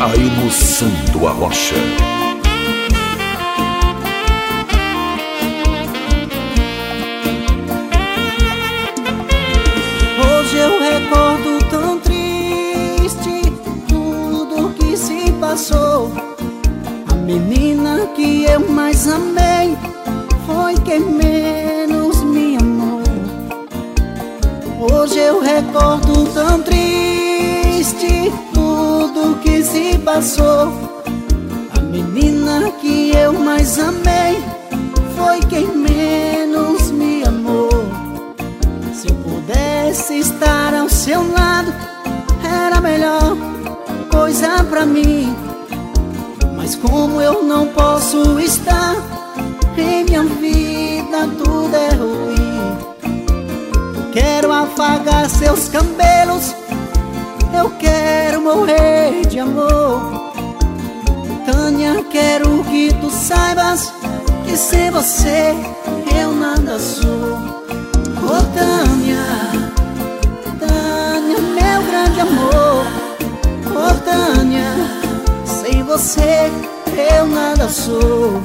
A emoção do Arrocha. Hoje eu recordo tão triste tudo que se passou. A menina que eu mais amei foi quem menos me amou. Hoje eu recordo tão triste tudo que se passou. A menina que eu mais amei foi quem menos me amou. Se eu pudesse estar ao seu lado, era a melhor coisa pra mim. Mas como eu não posso estar, em minha vida tudo é ruim. Eu quero afagar seus cabelos, eu quero morrer de amor. Tânia, quero que tu saibas que sem você eu nada sou. Oh Tânia, Tânia, meu grande amor. Oh Tânia, sem você eu nada sou.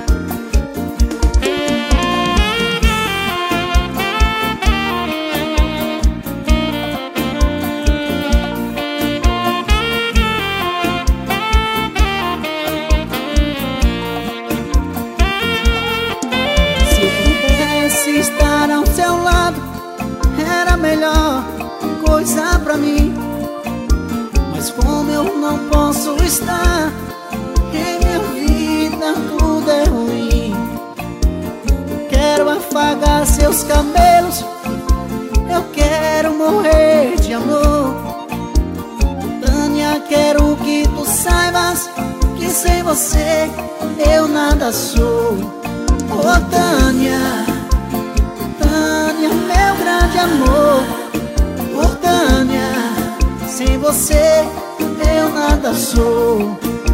Se eu pudesse estar ao seu lado, era a melhor coisa pra mim. Mas como eu não posso estar, em minha vida tudo é ruim. Eu quero afagar seus cabelos, eu quero morrer de amor. Tânia, quero que tu saibas que sem você eu nada sou. Oh Tânia, Tânia, meu grande amor. Oh Tânia, sem você eu nada sou.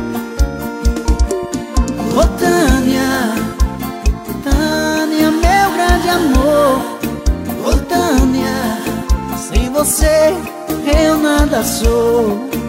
Oh Tânia, Tânia, meu grande amor. Oh Tânia, sem você eu nada sou.